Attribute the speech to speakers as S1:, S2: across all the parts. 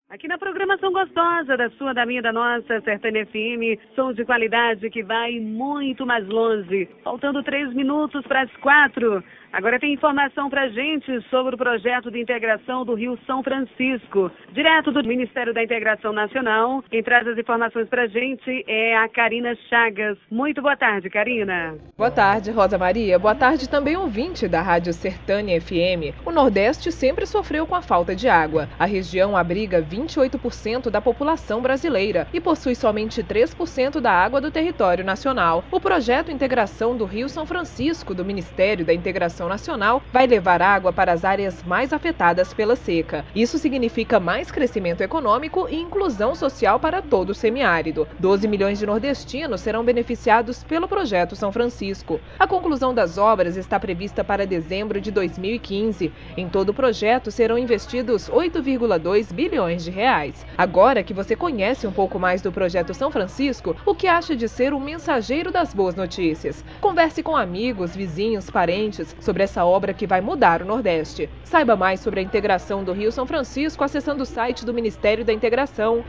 S1: Aqui na programação gostosa da sua, da minha, da nossa, Sertânia FM, som de qualidade que vai muito mais longe. Faltando 3 minutos para as 4. Agora tem informação para a gente sobre o projeto de integração do Rio São Francisco, direto do Ministério da Integração Nacional. Quem traz as informações para a gente é a Karina Chagas. Muito boa tarde, Karina.
S2: Boa tarde, Rosa Maria. Boa tarde também ouvinte da Rádio Sertânia FM. O Nordeste sempre sofreu com a falta de água. A região abriga 28% da população brasileira e possui somente 3% da água do território nacional. O projeto Integração do Rio São Francisco, do Ministério da Integração Nacional, vai levar água para as áreas mais afetadas pela seca. Isso significa mais crescimento econômico e inclusão social para todo o semiárido. 12 milhões de nordestinos serão beneficiados pelo projeto São Francisco. A conclusão das obras está prevista para dezembro de 2015. Em todo o projeto serão investidos 8,2 bilhões de reais. Agora que você conhece um pouco mais do projeto São Francisco, o que acha de ser o mensageiro das boas notícias? Converse com amigos, vizinhos, parentes sobre essa obra que vai mudar o Nordeste. Saiba mais sobre a integração do Rio São Francisco acessando o site do Ministério da Integração,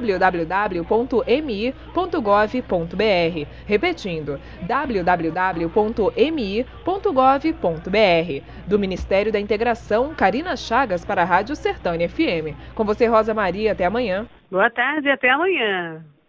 S2: www.mi.gov.br. Repetindo, www.mi.gov.br. Do Ministério da Integração, Karina Chagas para a Rádio Sertânia FM. Com você, Rosa Maria, até amanhã.
S1: Boa tarde e até amanhã.